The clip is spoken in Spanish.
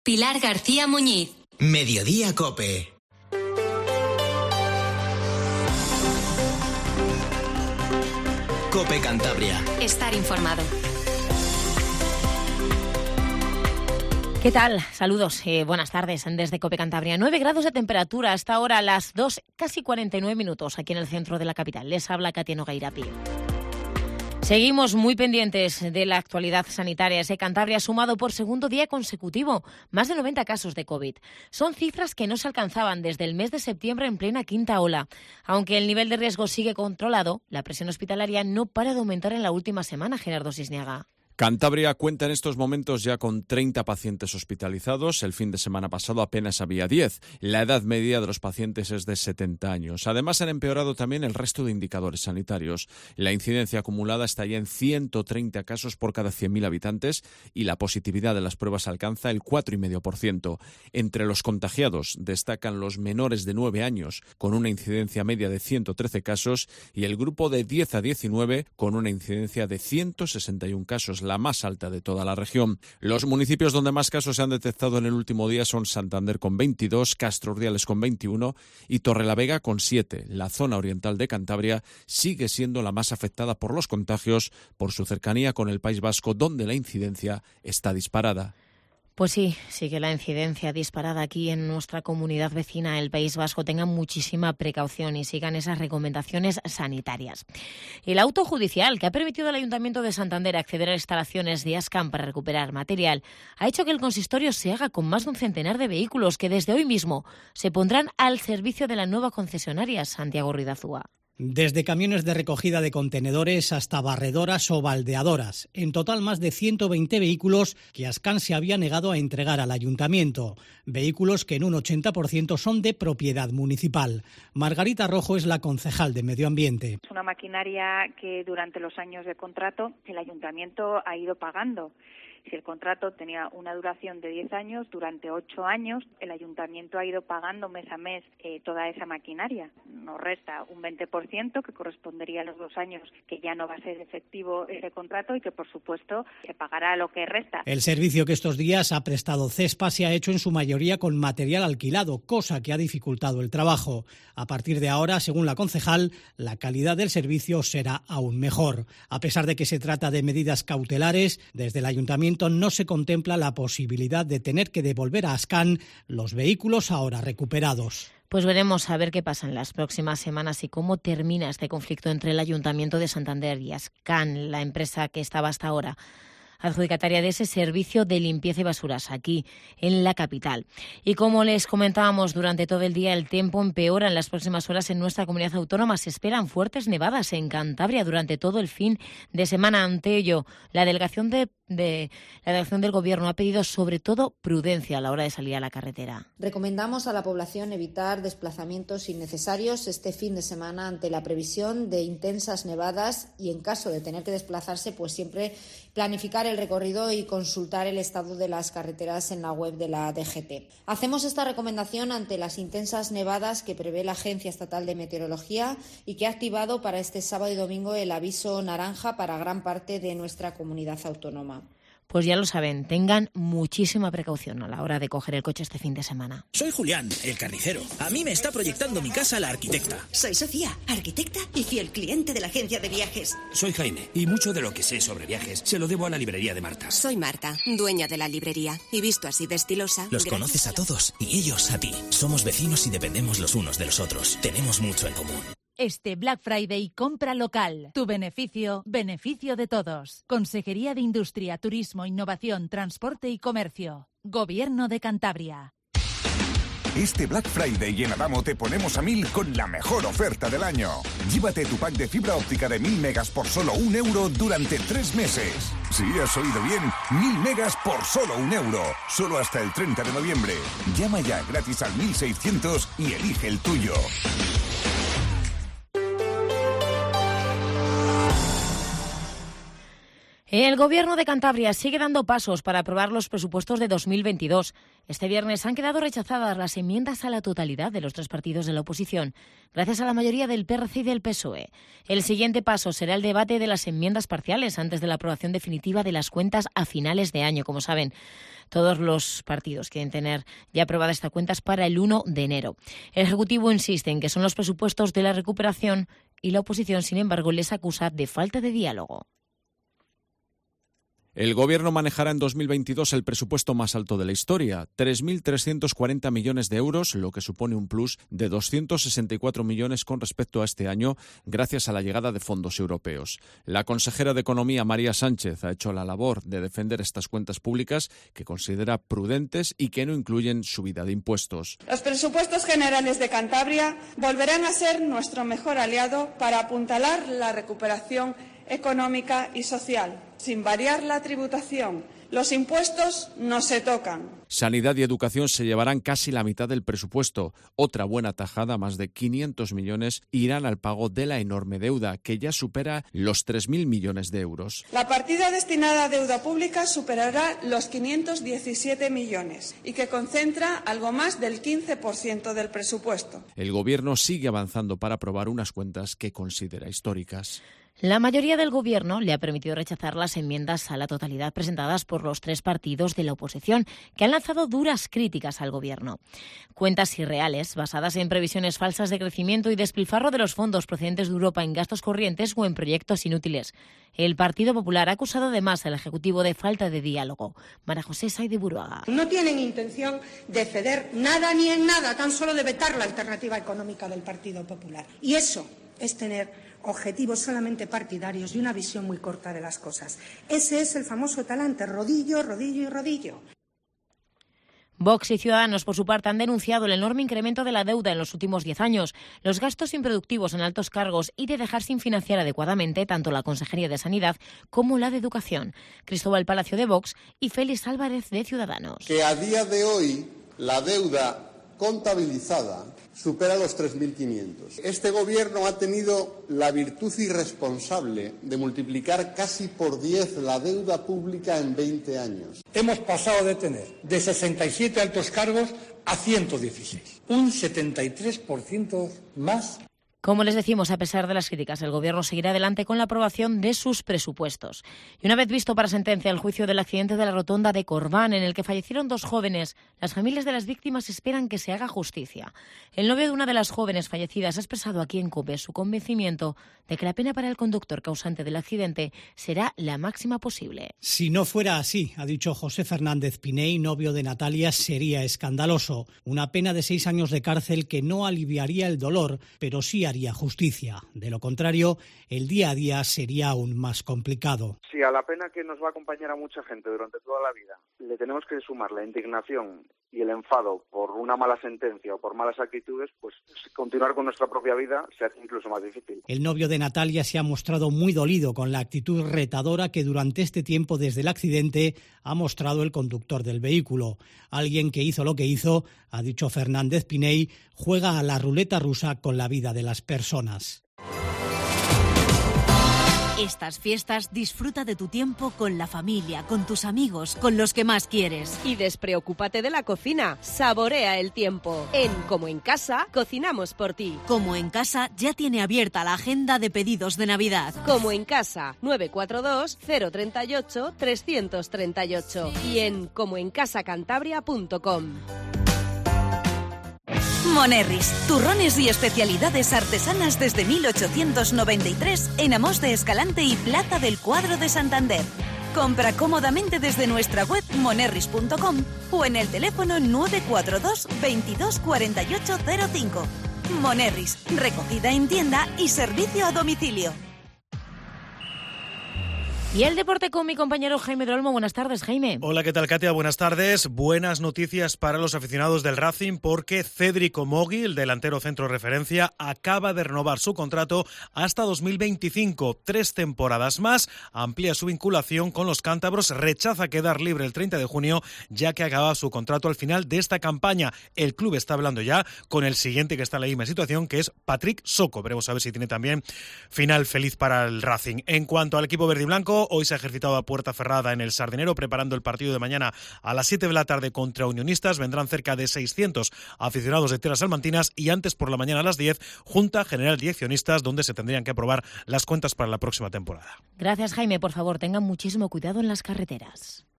Pilar García Muñiz. Mediodía COPE. COPE Cantabria. Estar informado. ¿Qué tal? Saludos, buenas tardes desde COPE Cantabria. 9 grados de temperatura hasta ahora, a las 2, casi 49 minutos, aquí en el centro de la capital. Les habla Katia Nogueirapi. Seguimos muy pendientes de la actualidad sanitaria. Cantabria ha sumado por segundo día consecutivo más de 90 casos de COVID. Son cifras que no se alcanzaban desde el mes de septiembre en plena quinta ola. Aunque el nivel de riesgo sigue controlado, la presión hospitalaria no para de aumentar en la última semana, Gerardo Sisniaga. Cantabria cuenta en estos momentos ya con 30 pacientes hospitalizados. El fin de semana pasado apenas había 10. La edad media de los pacientes es de 70 años. Además, han empeorado también el resto de indicadores sanitarios. La incidencia acumulada está ya en 130 casos por cada 100.000 habitantes y la positividad de las pruebas alcanza el 4,5%. Entre los contagiados destacan los menores de 9 años, con una incidencia media de 113 casos, y el grupo de 10 a 19, con una incidencia de 161 casos, la más alta de toda la región. Los municipios donde más casos se han detectado en el último día son Santander con 22, Castro Urdiales con 21 y Torrelavega con 7. La zona oriental de Cantabria sigue siendo la más afectada por los contagios por su cercanía con el País Vasco, donde la incidencia está disparada. Pues sí, sigue la incidencia disparada aquí en nuestra comunidad vecina, el País Vasco. Tengan muchísima precaución y sigan esas recomendaciones sanitarias. El auto judicial que ha permitido al Ayuntamiento de Santander acceder a instalaciones de Ascan para recuperar material ha hecho que el consistorio se haga con más de un centenar de vehículos que desde hoy mismo se pondrán al servicio de la nueva concesionaria, Santiago Ruidazúa. Desde camiones de recogida de contenedores hasta barredoras o baldeadoras. En total, más de 120 vehículos que Ascan se había negado a entregar al ayuntamiento. Vehículos que en un 80% son de propiedad municipal. Margarita Rojo es la concejal de Medio Ambiente. Es una maquinaria que durante los años de contrato el ayuntamiento ha ido pagando. Si el contrato tenía una duración de 10 años, durante 8 años el ayuntamiento ha ido pagando mes a mes toda esa maquinaria. Nos resta un 20% que correspondería a los 2 años que ya no va a ser efectivo ese contrato y que, por supuesto, se pagará lo que resta. El servicio que estos días ha prestado CESPA se ha hecho en su mayoría con material alquilado, cosa que ha dificultado el trabajo. A partir de ahora, según la concejal, la calidad del servicio será aún mejor. A pesar de que se trata de medidas cautelares, desde el ayuntamiento no se contempla la posibilidad de tener que devolver a Ascan los vehículos ahora recuperados. Pues veremos a ver qué pasa en las próximas semanas y cómo termina este conflicto entre el Ayuntamiento de Santander y Ascan, la empresa que estaba hasta ahora adjudicataria de ese servicio de limpieza y basuras aquí en la capital. Y como les comentábamos durante todo el día, el tiempo empeora en las próximas horas en nuestra comunidad autónoma. Se esperan fuertes nevadas en Cantabria durante todo el fin de semana. Ante ello, la delegación del Gobierno ha pedido sobre todo prudencia a la hora de salir a la carretera. Recomendamos a la población evitar desplazamientos innecesarios este fin de semana ante la previsión de intensas nevadas y, en caso de tener que desplazarse, pues siempre planificar el recorrido y consultar el estado de las carreteras en la web de la DGT. Hacemos esta recomendación ante las intensas nevadas que prevé la Agencia Estatal de Meteorología y que ha activado para este sábado y domingo el aviso naranja para gran parte de nuestra comunidad autónoma. Pues ya lo saben, tengan muchísima precaución a la hora de coger el coche este fin de semana. Soy Julián, el carnicero. A mí me está proyectando mi casa la arquitecta. Soy Sofía, arquitecta y fiel cliente de la agencia de viajes. Soy Jaime, y mucho de lo que sé sobre viajes se lo debo a la librería de Marta. Soy Marta, dueña de la librería. Y visto así de estilosa... Los conoces a todos, y ellos a ti. Somos vecinos y dependemos los unos de los otros. Tenemos mucho en común. Este Black Friday compra local. Tu beneficio, beneficio de todos. Consejería de Industria, Turismo, Innovación, Transporte y Comercio. Gobierno de Cantabria. Este Black Friday en Adamo te ponemos a 1000 con la mejor oferta del año. Llévate tu pack de fibra óptica de 1000 megas por solo €1 durante 3 meses. Sí, has oído bien, 1000 megas por solo €1. Solo hasta el 30 de noviembre. Llama ya gratis al 1600 y elige el tuyo. El Gobierno de Cantabria sigue dando pasos para aprobar los presupuestos de 2022. Este viernes han quedado rechazadas las enmiendas a la totalidad de los 3 partidos de la oposición, gracias a la mayoría del PRC y del PSOE. El siguiente paso será el debate de las enmiendas parciales antes de la aprobación definitiva de las cuentas a finales de año. Como saben, todos los partidos quieren tener ya aprobadas estas cuentas para el 1 de enero. El Ejecutivo insiste en que son los presupuestos de la recuperación y la oposición, sin embargo, les acusa de falta de diálogo. El Gobierno manejará en 2022 el presupuesto más alto de la historia, 3.340 millones de euros, lo que supone un plus de 264 millones con respecto a este año, gracias a la llegada de fondos europeos. La consejera de Economía, María Sánchez, ha hecho la labor de defender estas cuentas públicas que considera prudentes y que no incluyen subida de impuestos. Los presupuestos generales de Cantabria volverán a ser nuestro mejor aliado para apuntalar la recuperación económica y social, sin variar la tributación. Los impuestos no se tocan. Sanidad y educación se llevarán casi la mitad del presupuesto. Otra buena tajada, más de 500 millones, irán al pago de la enorme deuda, que ya supera los 3.000 millones de euros. La partida destinada a deuda pública superará los 517 millones y que concentra algo más del 15% del presupuesto. El Gobierno sigue avanzando para aprobar unas cuentas que considera históricas. La mayoría del Gobierno le ha permitido rechazar las enmiendas a la totalidad presentadas por los 3 partidos de la oposición, que han lanzado duras críticas al Gobierno. Cuentas irreales, basadas en previsiones falsas de crecimiento y despilfarro de los fondos procedentes de Europa en gastos corrientes o en proyectos inútiles. El Partido Popular ha acusado además al Ejecutivo de falta de diálogo. María José Saiz de Buruaga. No tienen intención de ceder nada ni en nada, tan solo de vetar la alternativa económica del Partido Popular. Y eso es tener objetivos solamente partidarios y una visión muy corta de las cosas. Ese es el famoso talante, rodillo, rodillo y rodillo. Vox y Ciudadanos, por su parte, han denunciado el enorme incremento de la deuda en los últimos 10 años, los gastos improductivos en altos cargos y de dejar sin financiar adecuadamente tanto la Consejería de Sanidad como la de Educación. Cristóbal Palacio de Vox y Félix Álvarez de Ciudadanos. Que a día de hoy la deuda contabilizada supera los 3.500. Este Gobierno ha tenido la virtud irresponsable de multiplicar casi por 10 la deuda pública en 20 años. Hemos pasado de tener de 67 altos cargos a 116, un 73% más. Como les decimos, a pesar de las críticas, el Gobierno seguirá adelante con la aprobación de sus presupuestos. Y una vez visto para sentencia el juicio del accidente de la rotonda de Corbán, en el que fallecieron 2 jóvenes, las familias de las víctimas esperan que se haga justicia. El novio de una de las jóvenes fallecidas ha expresado aquí en COPE su convencimiento de que la pena para el conductor causante del accidente será la máxima posible. Si no fuera así, ha dicho José Fernández Piney, novio de Natalia, sería escandaloso. Una pena de 6 años de cárcel que no aliviaría el dolor, pero sí haría justicia. De lo contrario, el día a día sería aún más complicado. Si a la pena que nos va a acompañar a mucha gente durante toda la vida le tenemos que sumar la indignación y el enfado por una mala sentencia o por malas actitudes, pues continuar con nuestra propia vida se hace incluso más difícil. El novio de Natalia se ha mostrado muy dolido con la actitud retadora que durante este tiempo desde el accidente ha mostrado el conductor del vehículo. Alguien que hizo lo que hizo, ha dicho Fernández Piney, juega a la ruleta rusa con la vida de las personas. Estas fiestas disfruta de tu tiempo con la familia, con tus amigos, con los que más quieres. Y despreocúpate de la cocina, saborea el tiempo. En Como en Casa, cocinamos por ti. Como en Casa ya tiene abierta la agenda de pedidos de Navidad. Como en Casa, 942-038-338 y en comoencasacantabria.com. Monerris, turrones y especialidades artesanas desde 1893 en Amos de Escalante y Plaza del Cuadro de Santander. Compra cómodamente desde nuestra web monerris.com o en el teléfono 942 22 48 05. Monerris, recogida en tienda y servicio a domicilio. Y el deporte con mi compañero Jaime Drolmo. Buenas tardes, Jaime. Hola, ¿qué tal, Katia? Buenas tardes. Buenas noticias para los aficionados del Racing porque Cédric Omogui, el delantero centro referencia, acaba de renovar su contrato hasta 2025. 3 temporadas más. Amplía su vinculación con los cántabros. Rechaza quedar libre el 30 de junio, ya que acaba su contrato al final de esta campaña. El club está hablando ya con el siguiente que está en la misma situación, que es Patrick Soco. Veremos a ver si tiene también final feliz para el Racing. En cuanto al equipo verde y blanco, fútbol. Hoy se ha ejercitado a puerta cerrada en el Sardinero, preparando el partido de mañana a las 7 de la tarde contra Unionistas. Vendrán cerca de 600 aficionados de tierras salmantinas y antes por la mañana a las 10, Junta General de Accionistas, donde se tendrían que aprobar las cuentas para la próxima temporada. Gracias, Jaime. Por favor, tengan muchísimo cuidado en las carreteras.